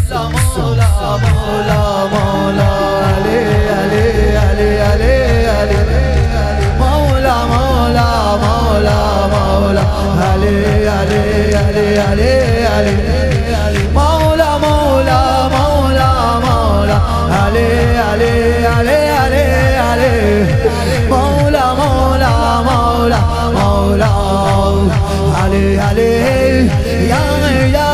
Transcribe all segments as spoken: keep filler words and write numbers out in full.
مولا مولا مولا علی علی علی علی علی مولا مولا مولا مولا علی علی علی علی علی مولا مولا مولا مولا علی علی علی علی علی مولا مولا مولا مولا علی علی یا یا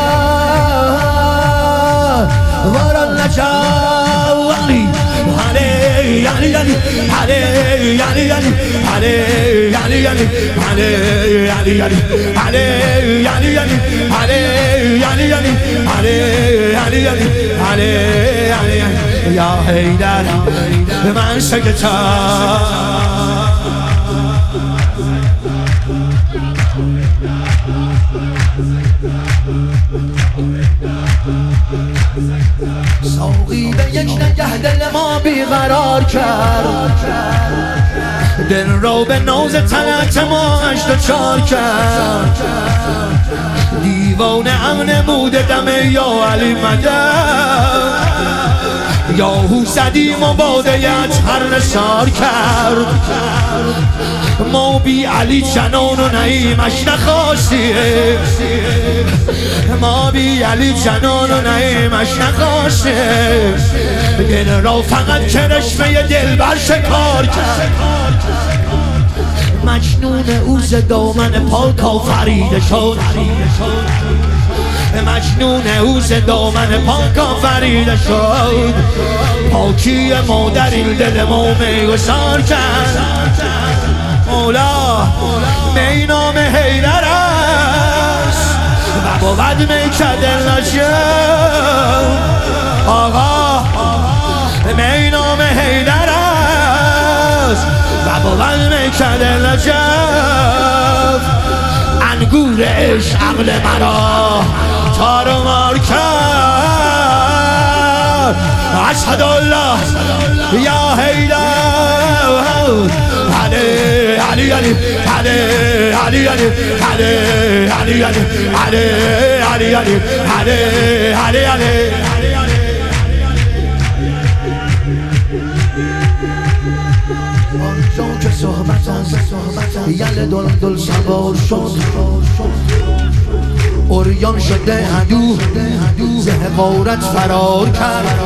ورا النجاوي علي علي علي علي علي علي علي علي علي علي علي علي علي علي علي علي علي علي يا حيدر من سكتان ساقی به یک نگه دل ما بیقرار کرد، دل رو به ناز طلعت ما دچار کرد. دیوانه امن بوده دم یا علی مدد، یا هو زدیم و بادیت هر نثار کرد. ما بی علی جنان و نعیمش نخواستیم، ما بی علی جنان و نعیمش نخواستیم. دل را فقط کرشمه دل بر شکار کرد. مجنون او ز دامن پاک آفریده شد، مجنون او ز دامن پاک آفریده شد. پاکی ما در این دل ما میگسار کرد. مولا می نام حیدر است و بود میکد نجم. آقا می نام حیدر است و بود میکد نجم. انگور عشق عقل مرا تار و مار کرد. اشهد الله یا حیدر علی علی علی علی علی علی علی علی علی علی علی علی علی آنجا که صحبتم یل دل دل سوار شد، اوریان شده عدو ز حقارت فرار کرد.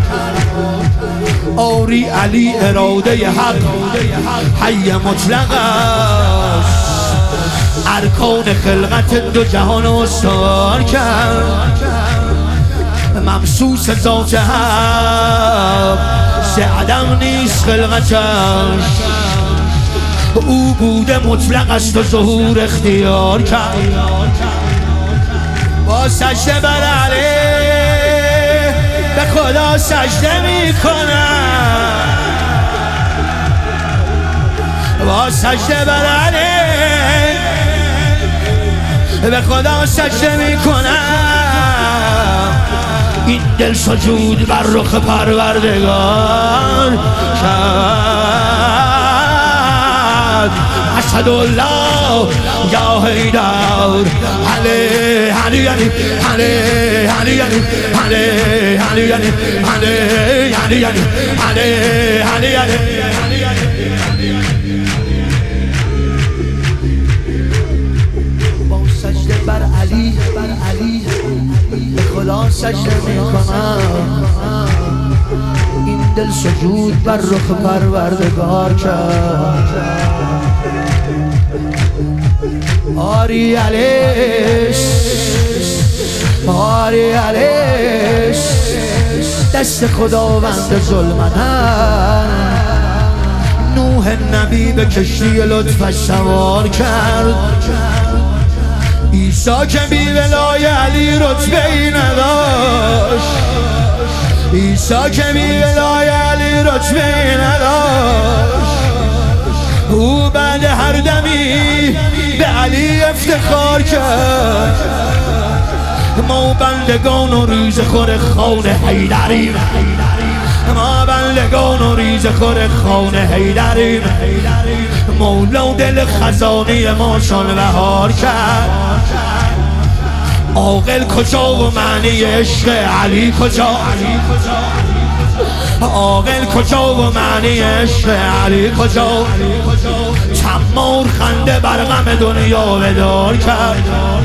آری علی اراده حق حی مطلق است، ارکان خلقت دو جهان استوار کرد. ممسوس ذات حق ز عدم نیست خلقتش، او بوده مطلق است و ظهور اختیار کرد. با سجده بر علی به خدا سجده می کنم، با سجده بر علی به خدا سجده می کنم. این دل سجود بر رخ پروردگار کرد. اشهد الله یا حیدر علی علی علی علی علی علی علی علی علی علی علی علی علی با سجده بر علی بر علی به خدا سجده میکنم. این دل سجود بر رخ پروردگار کرد. آری علیش آری علیش دست خداوند ظلمتن. نوح نبی به کشتی لطفش سوار کرد. عیسی که بی ولای علی رتبه ای نداشت، عیسی که بی ولای علی رتبه ای نداشت. او بعد هر دمی به علی افتخار کرد. ما بندگان و ریز خور خان حیدریم، ما بندگان و ریز خور خان حیدریم. مولا دل خزانه ما شان بهار کرد. عاقل کجا و معنی عشق علی کجا؟ عاقل کجا و معنی عشق علی کجا؟ چمار خنده بر غم دنیا بدار کرد.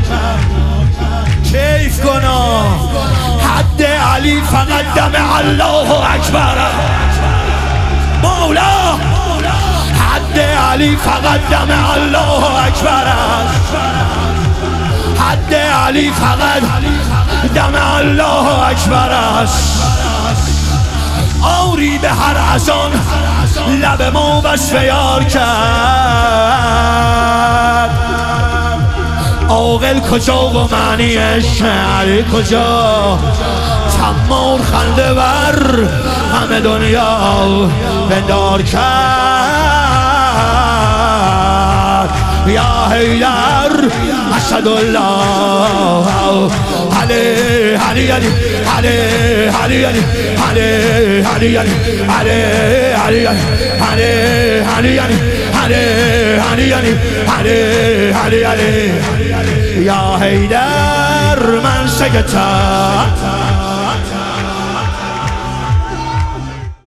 کیف کنا حد علی فقط دم الله اکبر. مولا حد علی فقط دم الله اکبر است. حد علی فقط دم الله اکبر است. آری به هر ازان لب ما وصف یار کرد. عاقل کجا و معنی عشق علی کجا؟ چمار خنده بر همه دنیا بندار کرد. یا حیدر اسدالله علی علی علی علی علی علی علی علی علی علی علی علی علی علی علی علی علی علی یا حیدر من سکتم